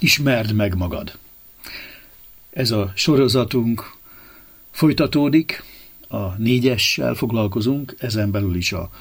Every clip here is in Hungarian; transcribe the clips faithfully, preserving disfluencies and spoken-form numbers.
Ismerd meg magad. Ez a sorozatunk folytatódik, a négyessel foglalkozunk, ezen belül is a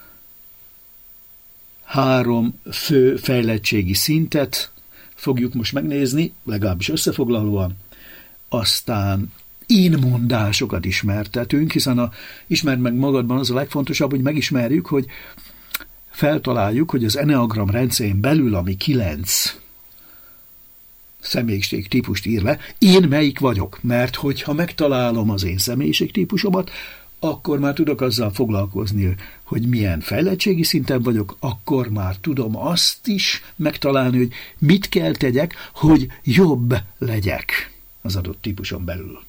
három fő fejlettségi szintet fogjuk most megnézni, legalábbis összefoglalóan, aztán énmondásokat ismertetünk, hiszen a ismerd meg magadban az a legfontosabb, hogy megismerjük, hogy feltaláljuk, hogy az Enneagram rendszerén belül, ami kilenc személyiségtípust ír le, én melyik vagyok, mert hogyha megtalálom az én személyiségtípusomat, akkor már tudok azzal foglalkozni, hogy milyen fejlettségi szinten vagyok, akkor már tudom azt is megtalálni, hogy mit kell tegyek, hogy jobb legyek az adott típuson belül.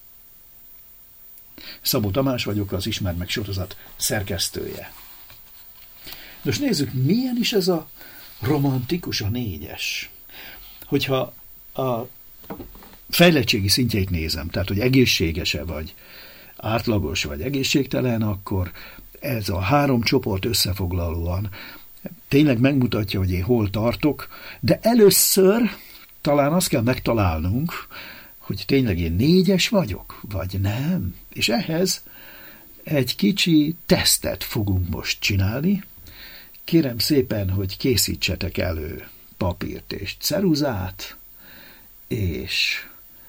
Szabó Tamás vagyok, az Ismerd meg sorozat szerkesztője. Most nézzük, milyen is ez a romantikus, a négyes. Hogyha a fejlettségi szintjeit nézem, tehát hogy egészséges-e vagy, átlagos vagy egészségtelen, akkor ez a három csoport összefoglalóan tényleg megmutatja, hogy én hol tartok, de először talán azt kell megtalálnunk, hogy tényleg én négyes vagyok, vagy nem. És ehhez egy kicsi tesztet fogunk most csinálni. Kérem szépen, hogy készítsetek elő papírt és ceruzát, és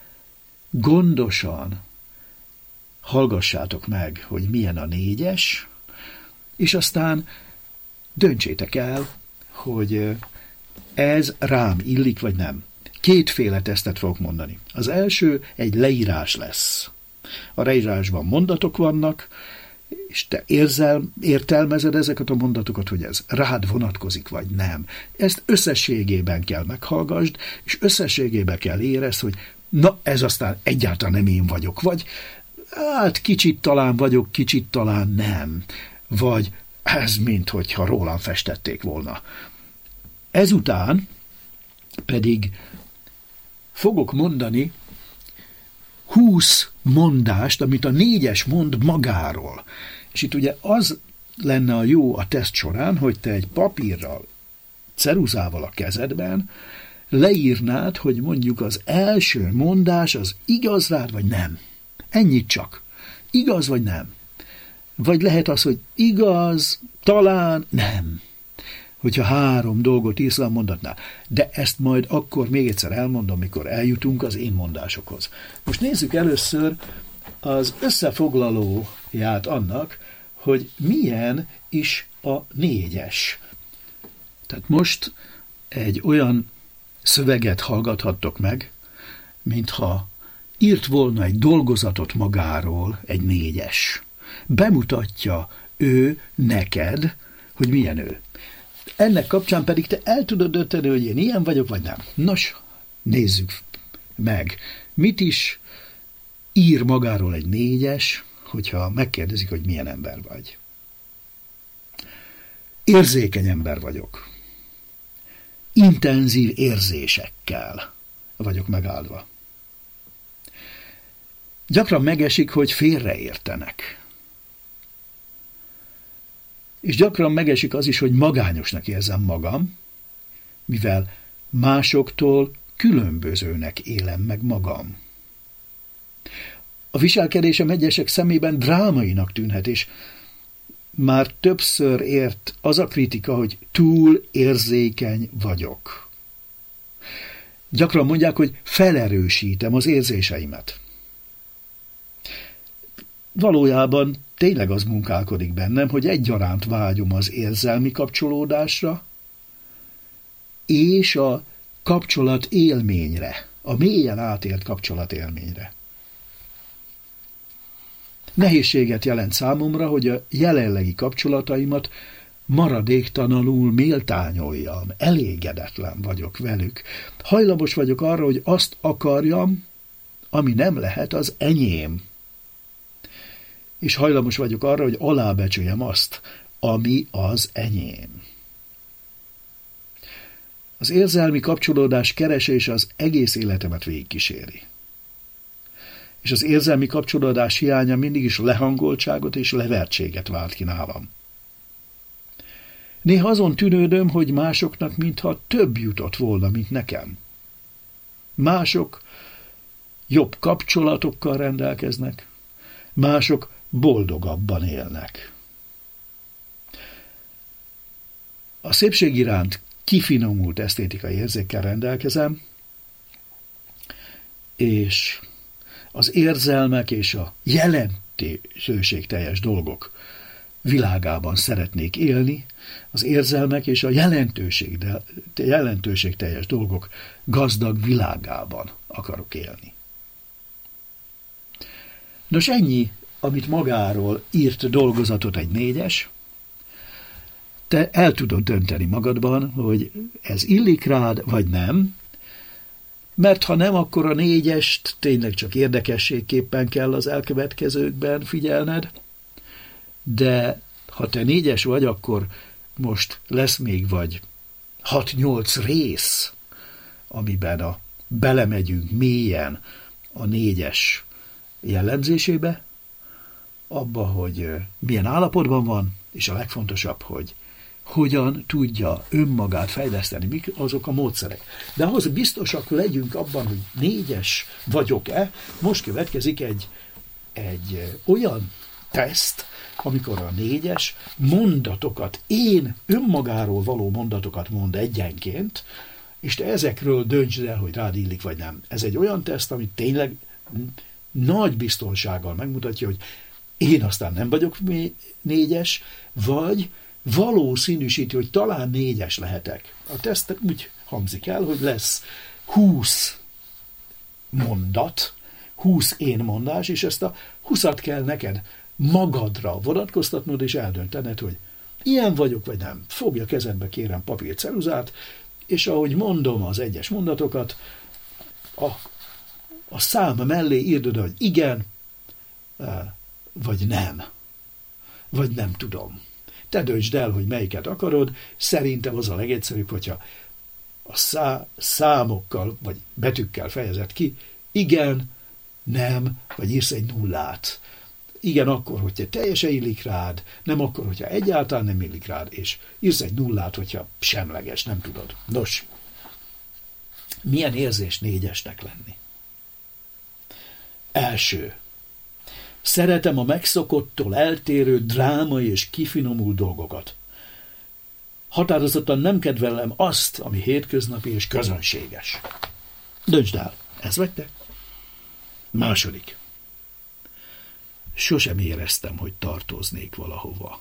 gondosan hallgassátok meg, hogy milyen a négyes, és aztán döntsétek el, hogy ez rám illik, vagy nem. Kétféle tesztet fogok mondani. Az első egy leírás lesz. A leírásban mondatok vannak, és te érzel, értelmezed ezeket a mondatokat, hogy ez rád vonatkozik, vagy nem. Ezt összességében kell meghallgasd, és összességében kell érezd, hogy na, ez aztán egyáltalán nem én vagyok, vagy hát kicsit talán vagyok, kicsit talán nem, vagy ez minthogyha rólam festették volna. Ezután pedig fogok mondani húsz mondást, amit a négyes mond magáról. És itt ugye az lenne a jó a teszt során, hogy te egy papírral, ceruzával a kezedben leírnád, hogy mondjuk az első mondás az igaz rád, vagy nem. Ennyit csak. Igaz, vagy nem. Vagy lehet az, hogy igaz, talán, nem. Hogyha három dolgot írsz a mondatnál. De ezt majd akkor még egyszer elmondom, mikor eljutunk az én mondásokhoz. Most nézzük először az összefoglalóját annak, hogy milyen is a négyes. Tehát most egy olyan szöveget hallgathattok meg, mintha írt volna egy dolgozatot magáról egy négyes. Bemutatja ő neked, hogy milyen ő. Ennek kapcsán pedig te el tudod dönteni, hogy én ilyen vagyok, vagy nem. Nos, nézzük meg. Mit is ír magáról egy négyes, hogyha megkérdezik, hogy milyen ember vagy. Érzékeny ember vagyok. Intenzív érzésekkel vagyok megáldva. Gyakran megesik, hogy félreértenek. És gyakran megesik az is, hogy magányosnak érzem magam, mivel másoktól különbözőnek élem meg magam. A viselkedésem egyesek szemében drámainak tűnhet, és már többször ért az a kritika, hogy túl érzékeny vagyok. Gyakran mondják, hogy felerősítem az érzéseimet. Valójában tényleg az munkálkodik bennem, hogy egyaránt vágyom az érzelmi kapcsolódásra és a kapcsolat élményre, a mélyen átélt kapcsolat élményre. Nehézséget jelent számomra, hogy a jelenlegi kapcsolataimat maradéktalanul méltányoljam, elégedetlen vagyok velük. Hajlamos vagyok arra, hogy azt akarjam, ami nem lehet az enyém. És hajlamos vagyok arra, hogy alábecsüljem azt, ami az enyém. Az érzelmi kapcsolódás keresése az egész életemet végigkíséri. És az érzelmi kapcsolódás hiánya mindig is lehangoltságot és levertséget vált ki nálam. Néha azon tűnődöm, hogy másoknak mintha több jutott volna, mint nekem. Mások jobb kapcsolatokkal rendelkeznek, mások boldogabban élnek. A szépség iránt kifinomult esztétikai érzékkel rendelkezem, és az érzelmek és a jelentőségteljes dolgok világában szeretnék élni, az érzelmek és a jelentőség, de, jelentőségteljes dolgok gazdag világában akarok élni. Nos, ennyi, amit magáról írt dolgozatot egy négyes. Te el tudod dönteni magadban, hogy ez illik rád, vagy nem, mert ha nem, akkor a négyest tényleg csak érdekességképpen kell az elkövetkezőkben figyelned, de ha te négyes vagy, akkor most lesz még vagy hat-nyolc rész, amiben a, belemegyünk mélyen a négyes jellemzésébe, abba, hogy milyen állapotban van, és a legfontosabb, hogy hogyan tudja önmagát fejleszteni, mik azok a módszerek. De ahhoz biztosak legyünk abban, hogy négyes vagyok-e, most következik egy, egy olyan teszt, amikor a négyes mondatokat, én önmagáról való mondatokat mond egyenként, és te ezekről döntsd el, hogy rád illik vagy nem. Ez egy olyan teszt, amit tényleg nagy biztonsággal megmutatja, hogy én aztán nem vagyok négyes, vagy valószínűsíti, hogy talán négyes lehetek. A teszt úgy hangzik el, hogy lesz húsz mondat, húsz én mondás, és ezt a húszat kell neked magadra vonatkoztatnod, és eldöntened, hogy ilyen vagyok, vagy nem. Fogja kezedbe, kérem, papír, ceruzát, és ahogy mondom az egyes mondatokat, a, a szám mellé írd oda, hogy igen, vagy nem. Vagy nem tudom. Te döntsd el, hogy melyiket akarod, szerintem az a legegyszerűbb, hogyha a szá, számokkal, vagy betűkkel fejezed ki, igen, nem, vagy írsz egy nullát. Igen, akkor, hogyha teljesen illik rád, nem akkor, hogyha egyáltalán nem illik rád, és írsz egy nullát, hogyha semleges, nem tudod. Nos, milyen érzés négyesnek lenni? Első. Szeretem a megszokottól eltérő, drámai és kifinomult dolgokat. Határozottan nem kedvelem azt, ami hétköznapi és közönséges. Döntsd el, ez vagy te? Második. Sosem éreztem, hogy tartoznék valahova.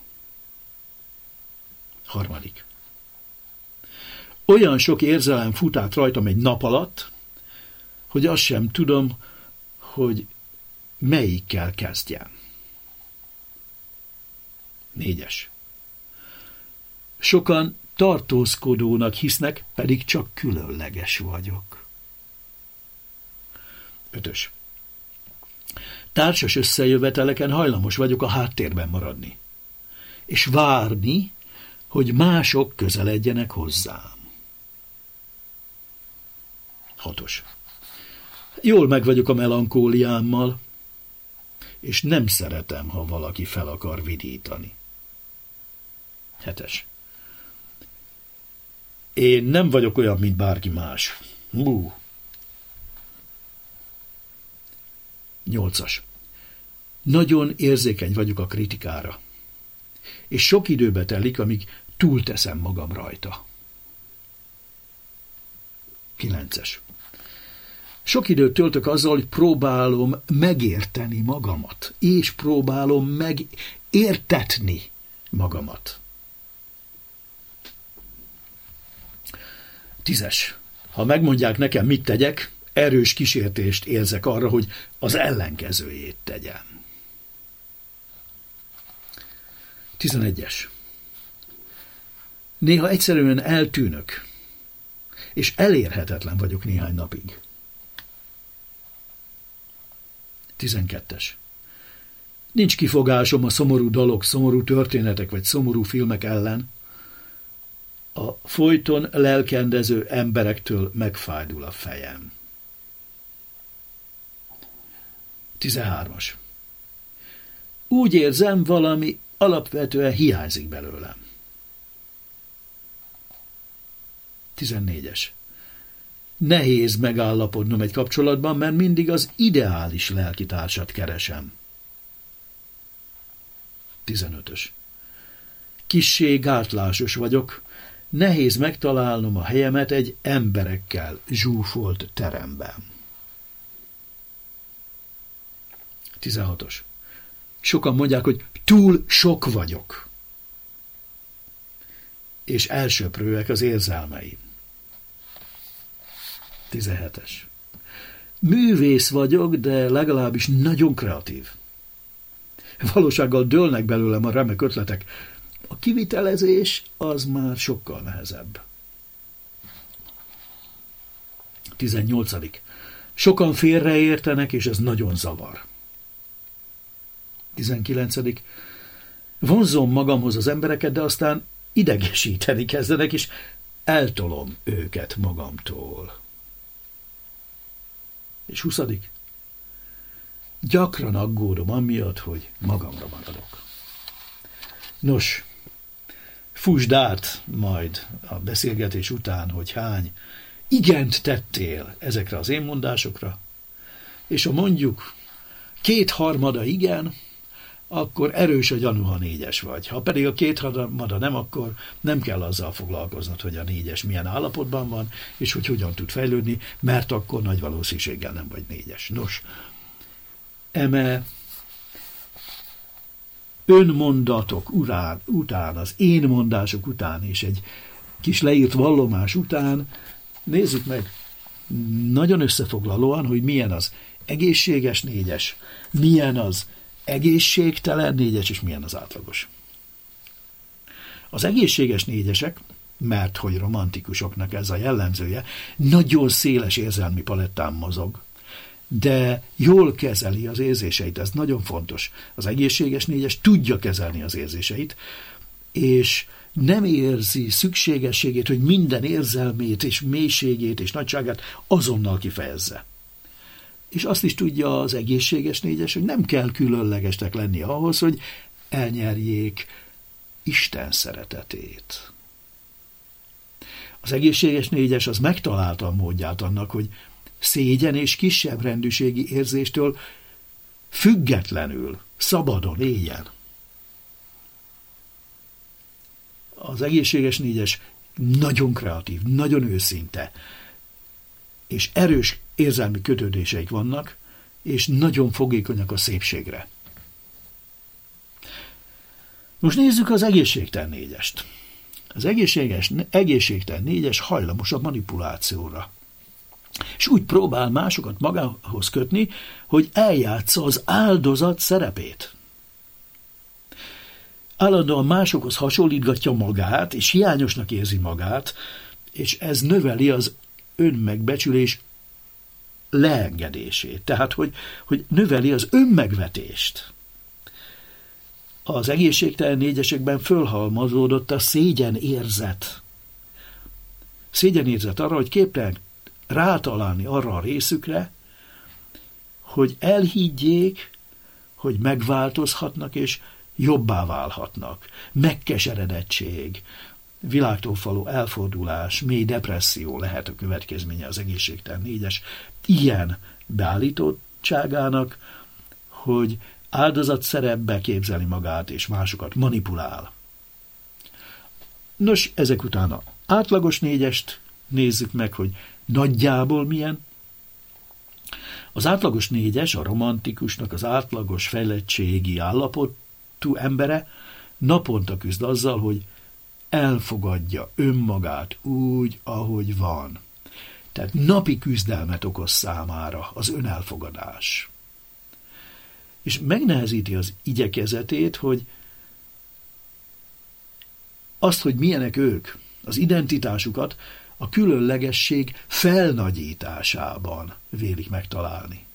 Harmadik. Olyan sok érzelem fut át rajtam egy nap alatt, hogy azt sem tudom, hogy melyikkel kezdjem. Négyes. Sokan tartózkodónak hisznek, pedig csak különleges vagyok. Ötös. Társas összejöveteleken hajlamos vagyok a háttérben maradni, és várni, hogy mások közeledjenek hozzám. Hatos. Jól meg vagyok a melankóliámmal, és nem szeretem, ha valaki fel akar vidítani. Hetes. Én nem vagyok olyan, mint bárki más. Hú. Nyolcas. Nagyon érzékeny vagyok a kritikára, és sok időbe telik, amíg túlteszem magam rajta. Kilences. Sok időt töltök azzal, hogy próbálom megérteni magamat, és próbálom megértetni magamat. Tízes. Ha megmondják nekem, mit tegyek, erős kísértést érzek arra, hogy az ellenkezőjét tegyem. Tizenegyes. Néha egyszerűen eltűnök, és elérhetetlen vagyok néhány napig. Tizenkettes. Nincs kifogásom a szomorú dalok, szomorú történetek vagy szomorú filmek ellen. A folyton lelkendező emberektől megfájdul a fejem. Tizenhármas. Úgy érzem, valami alapvetően hiányzik belőlem. Tizennégyes. Nehéz megállapodnom egy kapcsolatban, mert mindig az ideális lelkitársat keresem. tizenötös. Kissé gátlásos vagyok, nehéz megtalálnom a helyemet egy emberekkel zsúfolt teremben. tizenhatos. Sokan mondják, hogy túl sok vagyok, és elsöprőek az érzelmeim. tizenhetes. Művész vagyok, de legalábbis nagyon kreatív. Valósággal dőlnek belőlem a remek ötletek. A kivitelezés az már sokkal nehezebb. tizennyolcadik. Sokan félreértenek, és ez nagyon zavar. tizenkilencedik. Vonzom magamhoz az embereket, de aztán idegesíteni kezdenek, és eltolom őket magamtól. És huszadik. Gyakran aggódom amiatt, hogy magamra maradok. Nos, fussd át majd a beszélgetés után, hogy hány igent tettél ezekre az én mondásokra, és ha mondjuk kétharmada igen, akkor erős a gyanú, ha négyes vagy. Ha pedig a kétharmada nem, akkor nem kell azzal foglalkoznod, hogy a négyes milyen állapotban van, és hogy hogyan tud fejlődni, mert akkor nagy valószínűséggel nem vagy négyes. Nos, eme önmondatok urán, után, az én mondások után, és egy kis leírt vallomás után nézzük meg nagyon összefoglalóan, hogy milyen az egészséges négyes, milyen az egészségtelen négyes, és milyen az átlagos. Az egészséges négyesek, mert hogy romantikusoknak ez a jellemzője, nagyon széles érzelmi palettán mozog, de jól kezeli az érzéseit, ez nagyon fontos. Az egészséges négyes tudja kezelni az érzéseit, és nem érzi szükségességét, hogy minden érzelmét és mélységét és nagyságát azonnal kifejezze. És azt is tudja az egészséges négyes, hogy nem kell különlegesnek lenni ahhoz, hogy elnyerjék Isten szeretetét. Az egészséges négyes az megtalálta a módját annak, hogy szégyen és kisebb rendűségi érzéstől függetlenül, szabadon éljen. Az egészséges négyes nagyon kreatív, nagyon őszinte, és erős érzelmi kötődéseik vannak, és nagyon fogékonyak a szépségre. Most nézzük az egészségtelen négyest. Az egészséges, egészségtelen négyes hajlamos a manipulációra. És úgy próbál másokat magához kötni, hogy eljátsza az áldozat szerepét. Állandóan másokhoz hasonlítgatja magát, és hiányosnak érzi magát, és ez növeli az önmegbecsülés leengedését. Tehát, hogy, hogy növeli az önmegvetést. Az egészségtelen négyesekben fölhalmazódott a szégyenérzet. Szégyenérzet arra, hogy képtelenek rátalálni arra a részükre, hogy elhiggyék, hogy megváltozhatnak és jobbá válhatnak. Megkeseredettség, világtól való elfordulás, mély depresszió lehet a következménye az egészségtelen négyes ilyen beállítottságának, hogy áldozatszerepbe képzeli magát és másokat manipulál. Nos, ezek után az átlagos négyest nézzük meg, hogy nagyjából milyen. Az átlagos négyes, a romantikusnak az átlagos fejlettségi állapotú embere naponta küzd azzal, hogy elfogadja önmagát úgy, ahogy van. Tehát napi küzdelmet okoz számára az önelfogadás. És megnehezíti az igyekezetét, hogy azt, hogy milyenek ők, az identitásukat a különlegesség felnagyításában vélik megtalálni.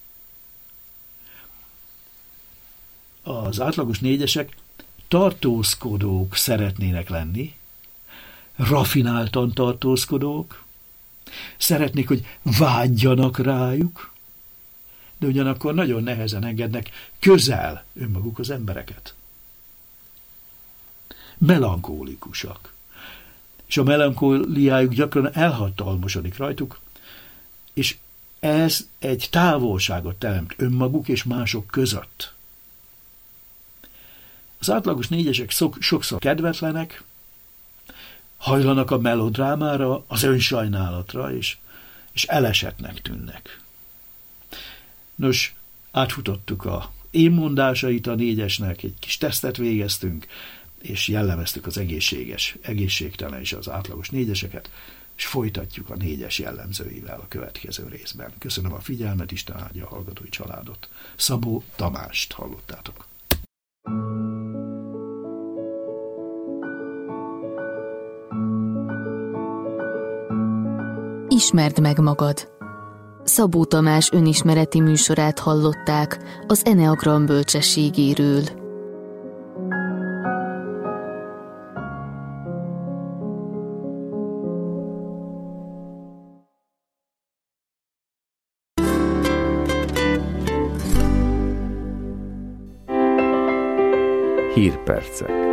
Az átlagos négyesek tartózkodók szeretnének lenni, rafináltan tartózkodók, szeretnék, hogy vágyjanak rájuk, de ugyanakkor nagyon nehezen engednek közel önmaguk az embereket. Melankólikusak. És a melankóliájuk gyakran elhatalmasodik rajtuk, És ez egy távolságot teremt önmaguk és mások között. Az átlagos négyesek sokszor kedvetlenek, hajlanak a melodrámára, az önsajnálatra, és, és elesettnek tűnnek. Nos, átfutottuk a én mondásait a négyesnek, egy kis tesztet végeztünk, és jellemeztük az egészséges, egészségtelen és az átlagos négyeseket, és folytatjuk a négyes jellemzőivel a következő részben. Köszönöm a figyelmet, Isten áldja a hallgatói családot. Szabó Tamást hallottátok. Ismerd meg magad. Szabó Tamás önismereti műsorát hallották az Eneagram bölcsességéről. Hírpercek.